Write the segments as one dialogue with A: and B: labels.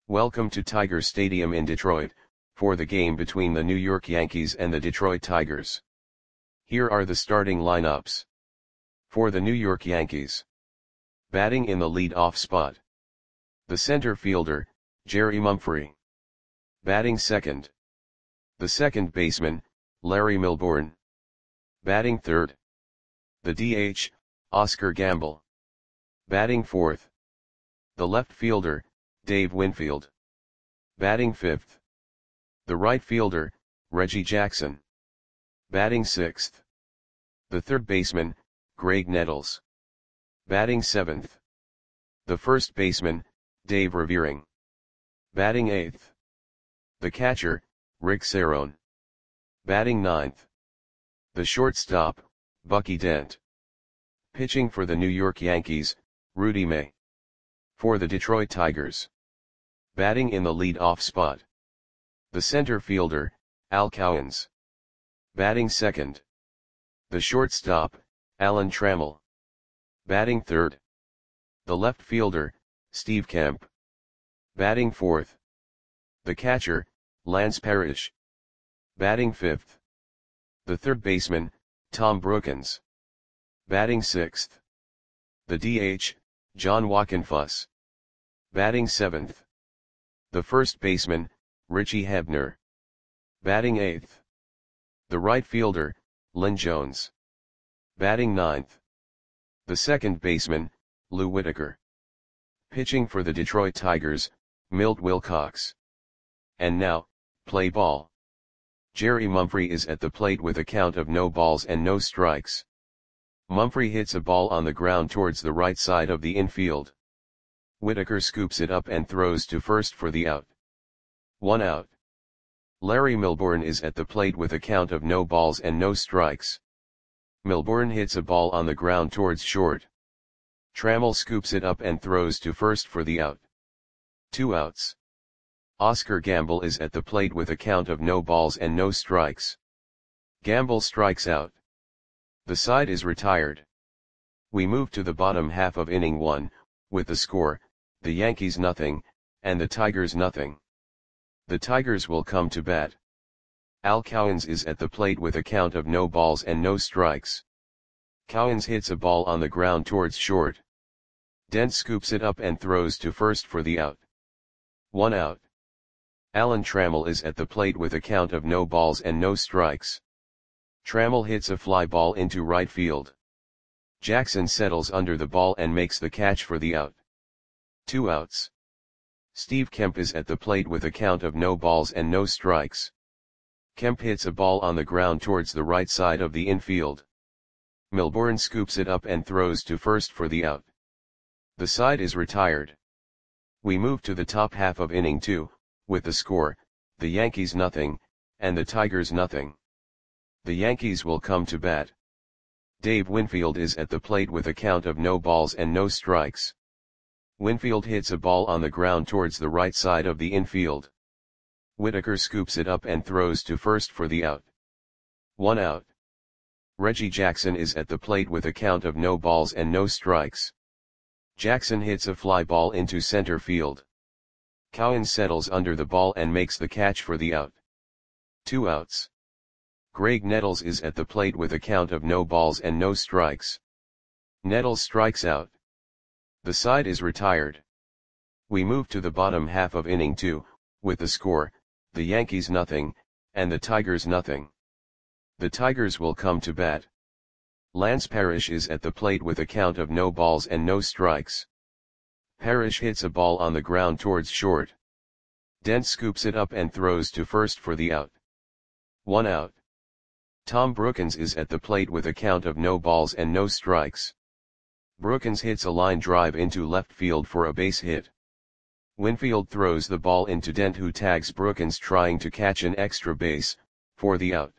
A: Welcome to Tiger Stadium in Detroit, for the game between the New York Yankees and the Detroit Tigers. Here are the starting lineups. For the New York Yankees. Batting in the lead-off spot. The center fielder, Jerry Mumphrey. Batting second. The second baseman, Larry Milbourne. Batting third. The DH, Oscar Gamble. Batting fourth. The left fielder, Dave Winfield. Batting fifth. The right fielder, Reggie Jackson. Batting sixth. The third baseman, Graig Nettles. Batting seventh. The first baseman, Dave Revering. Batting eighth. The catcher, Rick Cerone. Batting ninth. The shortstop, Bucky Dent. Pitching for the New York Yankees, Rudy May. For the Detroit Tigers. Batting in the lead-off spot. The center fielder, Al Cowens. Batting second. The shortstop, Alan Trammell. Batting third. The left fielder, Steve Kemp. Batting fourth. The catcher, Lance Parrish. Batting fifth. The third baseman, Tom Brookens. Batting sixth. The DH, John Wockenfuss. Batting seventh. The first baseman, Richie Hebner. Batting eighth. The right fielder, Lynn Jones. Batting ninth. The second baseman, Lou Whitaker. Pitching for the Detroit Tigers, Milt Wilcox. And now, play ball. Jerry Mumphrey is at the plate with a count of no balls and no strikes. Mumphrey hits a ball on the ground towards the right side of the infield. Whitaker scoops it up and throws to first for the out. 1 out. Larry Milbourne is at the plate with a count of no balls and no strikes. Milbourne hits a ball on the ground towards short. Trammell scoops it up and throws to first for the out. 2 outs. Oscar Gamble is at the plate with a count of no balls and no strikes. Gamble strikes out. The side is retired. We move to the bottom half of inning 1, with the score, the Yankees nothing, and the Tigers nothing. The Tigers will come to bat. Al Cowens is at the plate with a count of no balls and no strikes. Cowens hits a ball on the ground towards short. Dent scoops it up and throws to first for the out. 1 out. Alan Trammell is at the plate with a count of no balls and no strikes. Trammell hits a fly ball into right field. Jackson settles under the ball and makes the catch for the out. 2 outs. Steve Kemp is at the plate with a count of no balls and no strikes. Kemp hits a ball on the ground towards the right side of the infield. Milbourne scoops it up and throws to first for the out. The side is retired. We move to the top half of inning 2, with the score, the Yankees nothing, and the Tigers nothing. The Yankees will come to bat. Dave Winfield is at the plate with a count of no balls and no strikes. Winfield hits a ball on the ground towards the right side of the infield. Whitaker scoops it up and throws to first for the out. 1 out. Reggie Jackson is at the plate with a count of no balls and no strikes. Jackson hits a fly ball into center field. Cowens settles under the ball and makes the catch for the out. 2 outs. Graig Nettles is at the plate with a count of no balls and no strikes. Nettles strikes out. The side is retired. We move to the bottom half of inning 2, with the score, the Yankees nothing, and the Tigers nothing. The Tigers will come to bat. Lance Parrish is at the plate with a count of no balls and no strikes. Parrish hits a ball on the ground towards short. Dent scoops it up and throws to first for the out. 1 out. Tom Brookens is at the plate with a count of no balls and no strikes. Brookens hits a line drive into left field for a base hit. Winfield throws the ball into Dent, who tags Brookens trying to catch an extra base, for the out.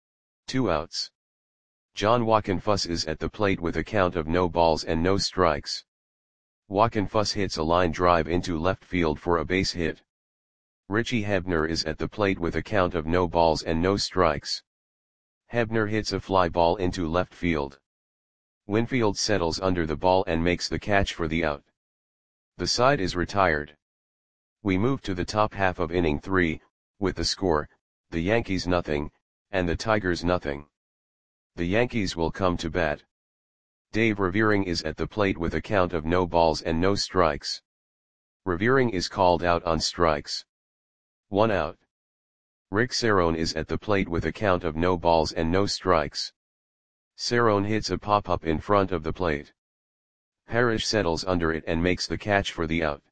A: 2 outs. John Wockenfuss is at the plate with a count of no balls and no strikes. Wockenfuss hits a line drive into left field for a base hit. Richie Hebner is at the plate with a count of no balls and no strikes. Hebner hits a fly ball into left field. Winfield settles under the ball and makes the catch for the out. The side is retired. We move to the top half of inning 3, with the score, the Yankees nothing, and the Tigers nothing. The Yankees will come to bat. Dave Revering is at the plate with a count of no balls and no strikes. Revering is called out on strikes. 1 out. Rick Cerrone is at the plate with a count of no balls and no strikes. Cerrone hits a pop-up in front of the plate. Parrish settles under it and makes the catch for the out.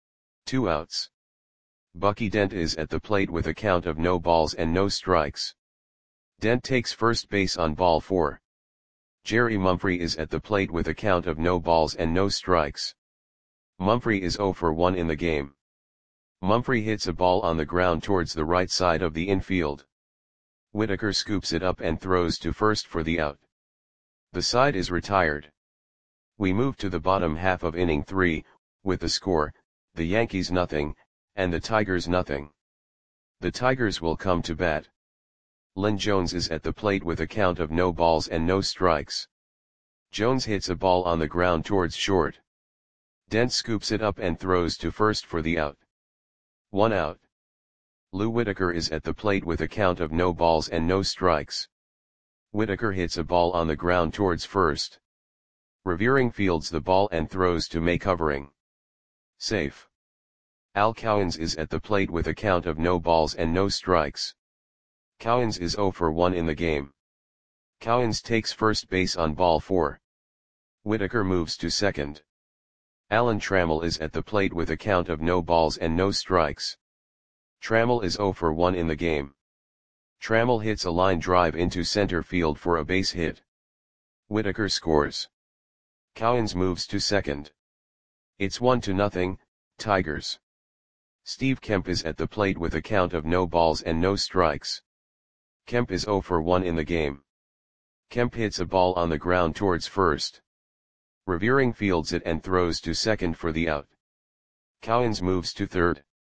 A: 2 outs. Bucky Dent is at the plate with a count of no balls and no strikes. Dent takes first base on ball 4. Jerry Mumphrey is at the plate with a count of no balls and no strikes. Mumphrey is 0 for 1 in the game. Mumphrey hits a ball on the ground towards the right side of the infield. Whitaker scoops it up and throws to first for the out. The side is retired. We move to the bottom half of inning 3, with the score, the Yankees nothing, and the Tigers nothing. The Tigers will come to bat. Lynn Jones is at the plate with a count of no balls and no strikes. Jones hits a ball on the ground towards short. Dent scoops it up and throws to first for the out. 1 out. Lou Whitaker is at the plate with a count of no balls and no strikes. Whitaker hits a ball on the ground towards first. Revering fields the ball and throws to May covering. Safe. Al Cowens is at the plate with a count of no balls and no strikes. Cowens is 0 for 1 in the game. Cowens takes first base on ball 4. Whitaker moves to second. Alan Trammell is at the plate with a count of no balls and no strikes. Trammell is 0 for 1 in the game. Trammell hits a line drive into center field for a base hit. Whitaker scores. Cowens moves to second. It's 1-0, Tigers. Steve Kemp is at the plate with a count of no balls and no strikes. Kemp is 0 for 1 in the game. Kemp hits a ball on the ground towards first. Revering fields it and throws to second for the out. Cowens moves to third.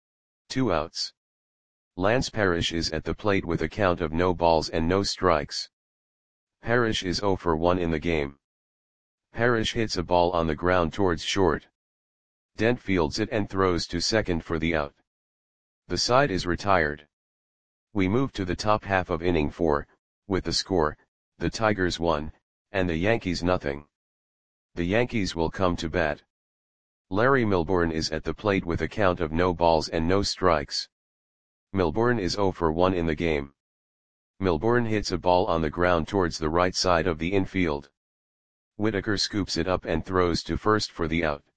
A: 2 outs. Lance Parrish is at the plate with a count of no balls and no strikes. Parrish is 0 for 1 in the game. Parrish hits a ball on the ground towards short. Dent fields it and throws to second for the out. The side is retired. We move to the top half of inning 4, with the score, the Tigers 1, and the Yankees nothing. The Yankees will come to bat. Larry Milbourne is at the plate with a count of no balls and no strikes. Milbourne is 0 for 1 in the game. Milbourne hits a ball on the ground towards the right side of the infield. Whitaker scoops it up and throws to first for the out.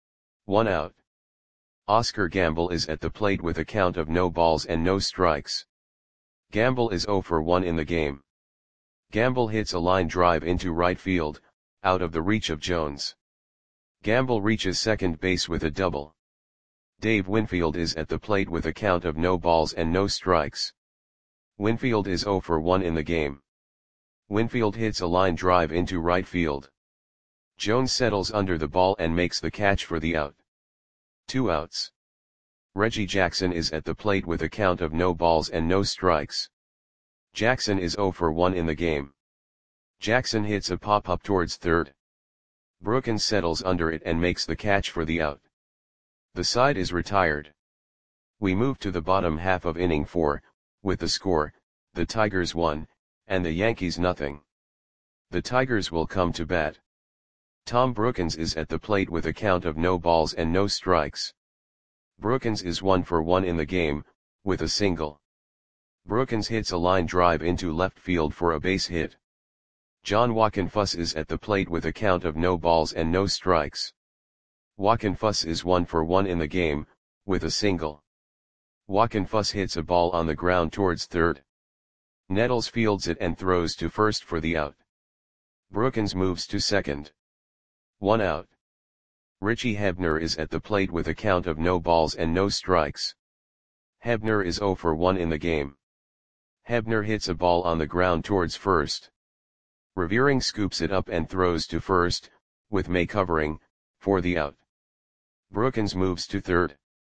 A: 1 out. Oscar Gamble is at the plate with a count of no balls and no strikes. Gamble is 0 for 1 in the game. Gamble hits a line drive into right field, out of the reach of Jones. Gamble reaches second base with a double. Dave Winfield is at the plate with a count of no balls and no strikes. Winfield is 0 for 1 in the game. Winfield hits a line drive into right field. Jones settles under the ball and makes the catch for the out. 2 outs. Reggie Jackson is at the plate with a count of no balls and no strikes. Jackson is 0 for 1 in the game. Jackson hits a pop-up towards third. Brookins settles under it and makes the catch for the out. The side is retired. We move to the bottom half of inning 4, with the score, the Tigers 1, and the Yankees nothing. The Tigers will come to bat. Tom Brookins is at the plate with a count of no balls and no strikes. Brookins is 1 for 1 in the game, with a single. Brookins hits a line drive into left field for a base hit. John Wockenfuss is at the plate with a count of no balls and no strikes. Wockenfuss is 1 for 1 in the game, with a single. Wockenfuss hits a ball on the ground towards third. Nettles fields it and throws to first for the out. Brookins moves to second. 1 out. Richie Hebner is at the plate with a count of no balls and no strikes. Hebner is 0 for 1 in the game. Hebner hits a ball on the ground towards first. Revering scoops it up and throws to first, with May covering, for the out. Brookins moves to third.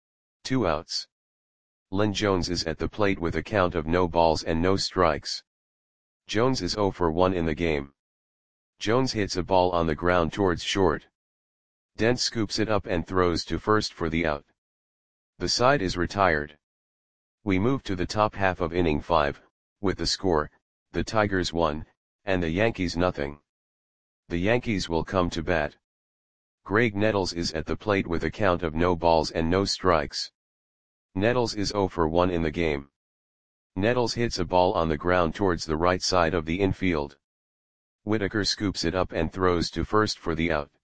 A: 2 outs. Lynn Jones is at the plate with a count of no balls and no strikes. Jones is 0 for 1 in the game. Jones hits a ball on the ground towards short. Dent scoops it up and throws to first for the out. The side is retired. We move to the top half of inning 5, with the score, the Tigers 1, and the Yankees nothing. The Yankees will come to bat. Graig Nettles is at the plate with a count of no balls and no strikes. Nettles is 0 for 1 in the game. Nettles hits a ball on the ground towards the right side of the infield. Whitaker scoops it up and throws to first for the out.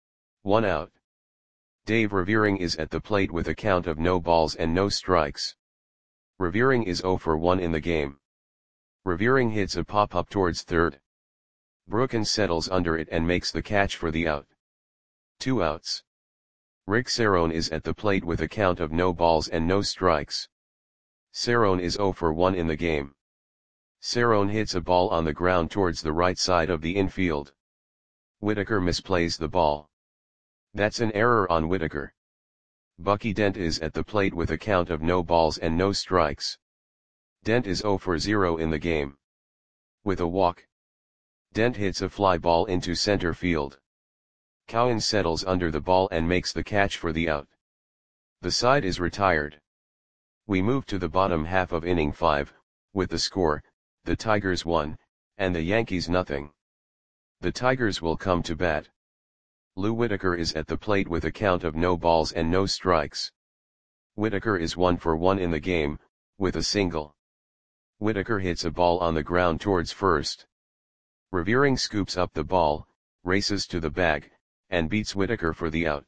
A: 1 out. Dave Revering is at the plate with a count of no balls and no strikes. Revering is 0 for 1 in the game. Revering hits a pop-up towards third. Brookens settles under it and makes the catch for the out. 2 outs. Rick Cerrone is at the plate with a count of no balls and no strikes. Cerrone is 0 for 1 in the game. Cerrone hits a ball on the ground towards the right side of the infield. Whitaker misplays the ball. That's an error on Whitaker. Bucky Dent is at the plate with a count of no balls and no strikes. Dent is 0 for 0 in the game. With a walk, Dent hits a fly ball into center field. Cowan settles under the ball and makes the catch for the out. The side is retired. We move to the bottom half of inning 5, with the score, the Tigers 1, and the Yankees nothing. The Tigers will come to bat. Lou Whitaker is at the plate with a count of no balls and no strikes. Whitaker is 1 for 1 in the game, with a single. Whitaker hits a ball on the ground towards first. Revering scoops up the ball, races to the bag, and beats Whitaker for the out.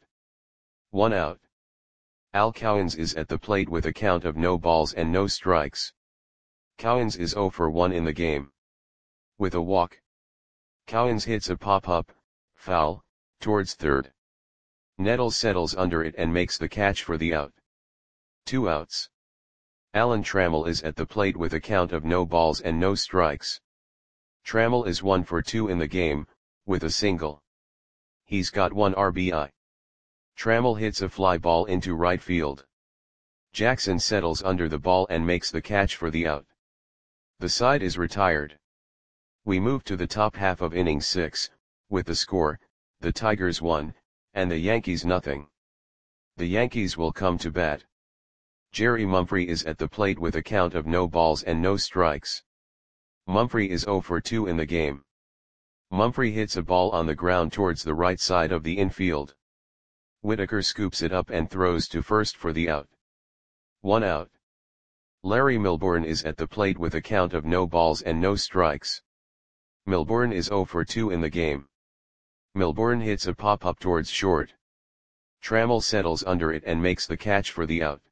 A: 1 out. Al Cowens is at the plate with a count of no balls and no strikes. Cowens is 0 for 1 in the game. With a walk, Cowens hits a pop-up, foul, towards third. Nettles settles under it and makes the catch for the out. 2 outs. Alan Trammell is at the plate with a count of no balls and no strikes. Trammell is 1 for 2 in the game, with a single. He's got 1 RBI. Trammell hits a fly ball into right field. Jackson settles under the ball and makes the catch for the out. The side is retired. We move to the top half of inning 6, with the score, the Tigers 1, and the Yankees nothing. The Yankees will come to bat. Jerry Mumphrey is at the plate with a count of no balls and no strikes. Mumphrey is 0 for 2 in the game. Mumphrey hits a ball on the ground towards the right side of the infield. Whitaker scoops it up and throws to first for the out. 1 out. Larry Milbourne is at the plate with a count of no balls and no strikes. Milbourne is 0 for 2 in the game. Milbourne hits a pop-up towards short. Trammell settles under it and makes the catch for the out.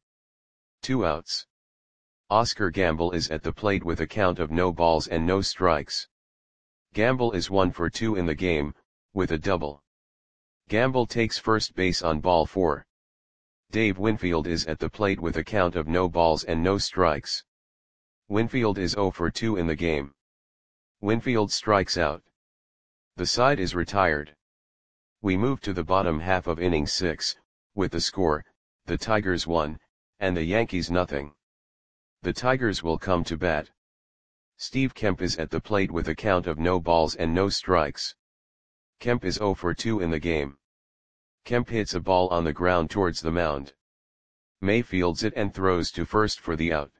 A: 2 outs. Oscar Gamble is at the plate with a count of no balls and no strikes. Gamble is 1 for 2 in the game, with a double. Gamble takes first base on ball 4. Dave Winfield is at the plate with a count of no balls and no strikes. Winfield is 0 for 2 in the game. Winfield strikes out. The side is retired. We move to the bottom half of inning 6, with the score, the Tigers 1, and the Yankees nothing. The Tigers will come to bat. Steve Kemp is at the plate with a count of no balls and no strikes. Kemp is 0 for 2 in the game. Kemp hits a ball on the ground towards the mound. May fields it and throws to first for the out.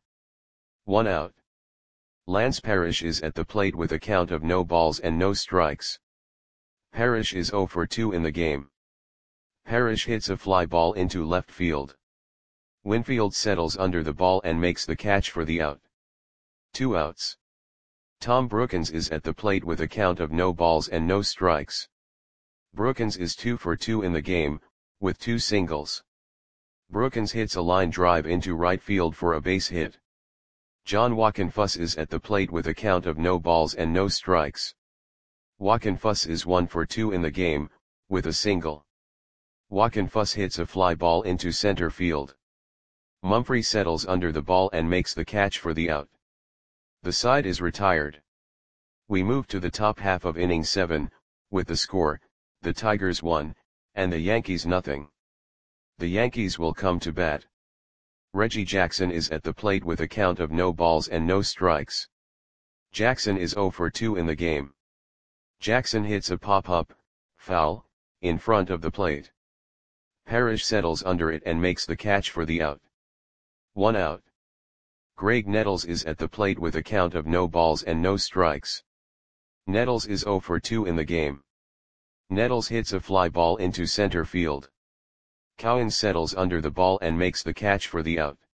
A: 1 out. Lance Parrish is at the plate with a count of no balls and no strikes. Parrish is 0 for 2 in the game. Parrish hits a fly ball into left field. Winfield settles under the ball and makes the catch for the out. 2 outs. Tom Brookens is at the plate with a count of no balls and no strikes. Brookens is 2 for 2 in the game, with 2 singles. Brookens hits a line drive into right field for a base hit. John Wockenfuss is at the plate with a count of no balls and no strikes. Wockenfuss is 1 for 2 in the game, with a single. Wockenfuss hits a fly ball into center field. Mumphrey settles under the ball and makes the catch for the out. The side is retired. We move to the top half of inning 7, with the score, the Tigers 1, and the Yankees nothing. The Yankees will come to bat. Reggie Jackson is at the plate with a count of no balls and no strikes. Jackson is 0 for 2 in the game. Jackson hits a pop-up, foul, in front of the plate. Parrish settles under it and makes the catch for the out. 1 out. Greg Nettles is at the plate with a count of no balls and no strikes. Nettles is 0 for 2 in the game. Nettles hits a fly ball into center field. Cowan settles under the ball and makes the catch for the out.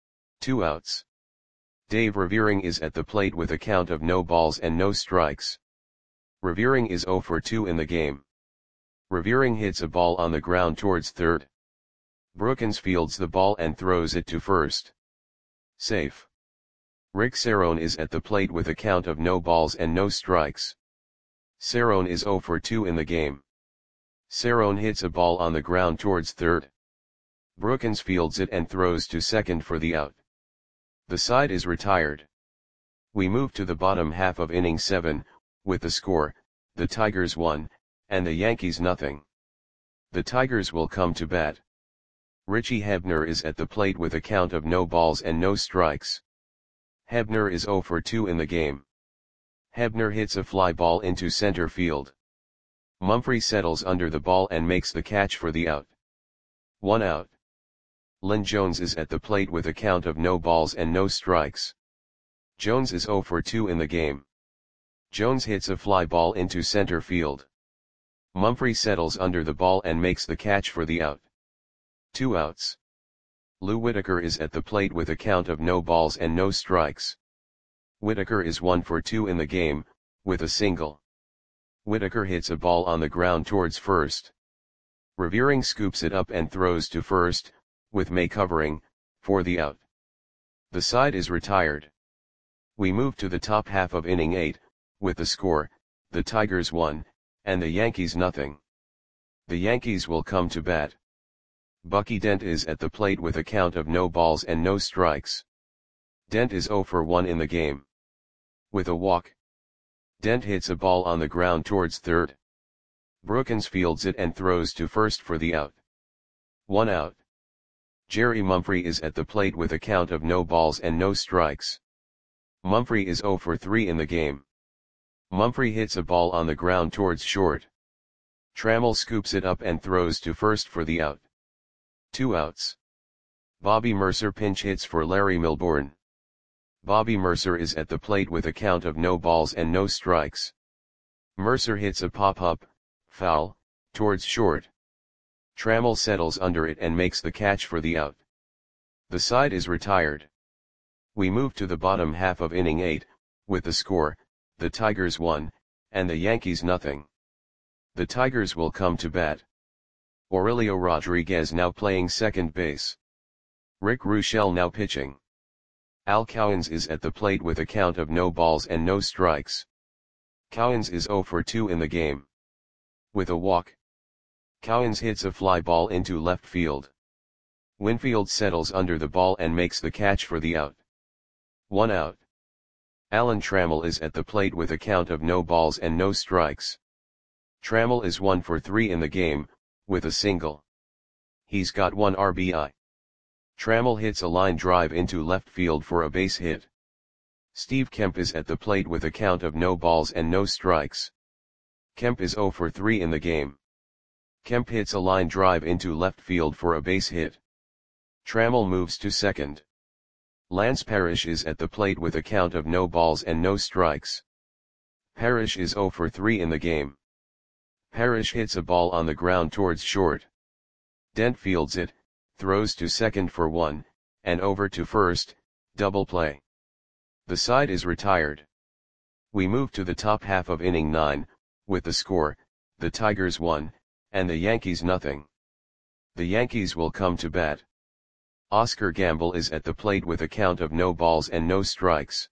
A: 2 outs. Dave Revering is at the plate with a count of no balls and no strikes. Revering is 0 for 2 in the game. Revering hits a ball on the ground towards third. Brookins fields the ball and throws it to first. Safe. Rick Cerrone is at the plate with a count of no balls and no strikes. Cerrone is 0 for 2 in the game. Cerrone hits a ball on the ground towards third. Brookins fields it and throws to second for the out. The side is retired. We move to the bottom half of inning 7, with the score, the Tigers 1, and the Yankees nothing. The Tigers will come to bat. Richie Hebner is at the plate with a count of no balls and no strikes. Hebner is 0 for 2 in the game. Hebner hits a fly ball into center field. Mumphrey settles under the ball and makes the catch for the out. 1 out. Lynn Jones is at the plate with a count of no balls and no strikes. Jones is 0 for 2 in the game. Jones hits a fly ball into center field. Mumphrey settles under the ball and makes the catch for the out. 2 outs. Lou Whitaker is at the plate with a count of no balls and no strikes. Whitaker is 1 for 2 in the game, with a single. Whitaker hits a ball on the ground towards first. Revering scoops it up and throws to first, with May covering, for the out. The side is retired. We move to the top half of inning 8, with the score, the Tigers 1, and the Yankees nothing. The Yankees will come to bat. Bucky Dent is at the plate with a count of no balls and no strikes. Dent is 0 for 1 in the game. With a walk. Dent hits a ball on the ground towards third. Brookins fields it and throws to first for the out. 1 out. Jerry Mumphrey is at the plate with a count of no balls and no strikes. Mumphrey is 0 for 3 in the game. Mumphrey hits a ball on the ground towards short. Trammell scoops it up and throws to first for the out. 2 outs. Bobby Mercer pinch hits for Larry Milbourne. Bobby Mercer is at the plate with a count of no balls and no strikes. Mercer hits a pop-up, foul, towards short. Trammell settles under it and makes the catch for the out. The side is retired. We move to the bottom half of inning 8, with the score, the Tigers 1, and the Yankees nothing. The Tigers will come to bat. Aurelio Rodriguez now playing second base. Rick Ruschel now pitching. Al Cowens is at the plate with a count of no balls and no strikes. Cowens is 0 for 2 in the game. With a walk. Cowens hits a fly ball into left field. Winfield settles under the ball and makes the catch for the out. 1 out. Alan Trammell is at the plate with a count of no balls and no strikes. Trammell is 1 for 3 in the game, with a single. He's got 1 RBI. Trammell hits a line drive into left field for a base hit. Steve Kemp is at the plate with a count of no balls and no strikes. Kemp is 0 for 3 in the game. Kemp hits a line drive into left field for a base hit. Trammell moves to second. Lance Parrish is at the plate with a count of no balls and no strikes. Parrish is 0 for 3 in the game. Parrish hits a ball on the ground towards short. Dent fields it, throws to second for 1, and over to first, double play. The side is retired. We move to the top half of inning 9, with the score, the Tigers 1, and the Yankees nothing. The Yankees will come to bat. Oscar Gamble is at the plate with a count of no balls and no strikes.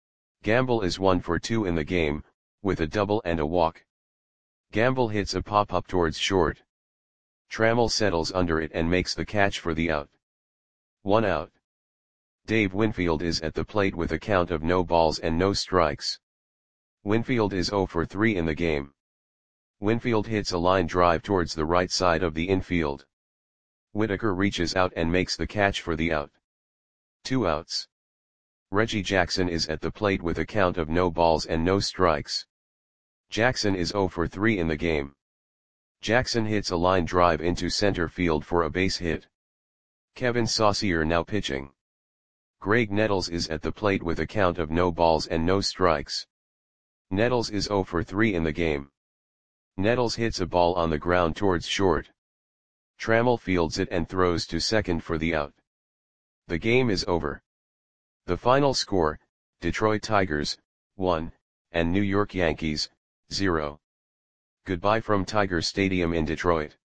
A: Gamble is 1 for 2 in the game, with a double and a walk. Gamble hits a pop-up towards short. Trammell settles under it and makes the catch for the out. 1 out. Dave Winfield is at the plate with a count of no balls and no strikes. Winfield is 0 for 3 in the game. Winfield hits a line drive towards the right side of the infield. Whitaker reaches out and makes the catch for the out. 2 outs. Reggie Jackson is at the plate with a count of no balls and no strikes. Jackson is 0 for 3 in the game. Jackson hits a line drive into center field for a base hit. Kevin Saucier now pitching. Graig Nettles is at the plate with a count of no balls and no strikes. Nettles is 0 for 3 in the game. Nettles hits a ball on the ground towards short. Trammell fields it and throws to second for the out. The game is over. The final score, Detroit Tigers, 1, and New York Yankees, 0. Goodbye from Tiger Stadium in Detroit.